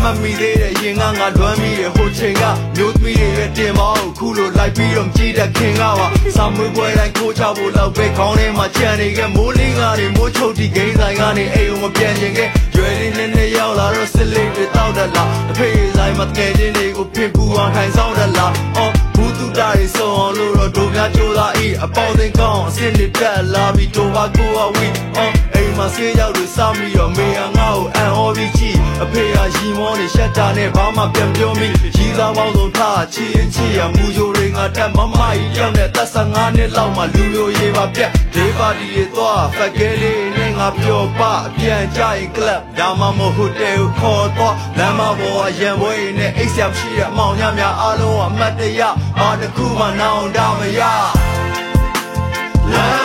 မှတ်မိသေးတယ်ရင်ငါလွမ်းမိတယ်ဟိုချိန်ကမျိုးသမီးတွေရဲ့တင်မောင်းခုလိုလိုက်ပြီးတော့ကြည်တဲ့ခင်ကပါစာမွေးပွဲတိုင်းခိုးချဖို့လောက်ပဲခေါင်းထဲမှာကြံနေခဲ့မိုးလင်းကနေမိုးချုပ်တီဂိမ်းဆိုင်ကနေအိမ်ကိုမပြန်ချင်ခဲ့ရွယ်လေးနဲ့ရောက်လာတော့စစ်လေးတွေတောက်တက်လာအဖေဆိုင်မှာတကယ်ချင်းတွေကိုဖင်ပူအောင်ထိုင်ဆောင်တက်လာအော်ဘူးတူတာတွေစုံအောင်လို့တော့တို့များကြိုးစားအေးအပေါင်းသိကောင်းအစင်းတွေတက်လာပြီးတို့ပါကိုအဝီအော်အိမ်မှာဆေးရောက်တွေစောင့်ပြီးတော့မေယာငါ့ကိုအန်ဟောပြီးကြည့်အဖေကရီမောနေရှက်တာနဲ့ဘာမှပြန်ပြောမိရီသားပေါင်းစုံထားချီရင်ချီရမူဂျိုတွေငါတက်မမကြီးကြောက်တဲ့သက်15နှစ်လောက်မှလူမျိုးရေးပါပြက်ဒေးပါတီတွေသွားဖက်ကဲလေးနဲ့ငါပျော်ပအပြန်ကြရင်ကလပ်ဒါမှမဟုတ်ဟိုတယ်ကိုခေါ်တော့လမ်းမပေါ်ရံပွဲနဲ့အိတ်ဆက်ရှိတဲ့အမောင်ညများအားလုံးအမတ်တရဘာတစ်ခုမှနောင်တမရ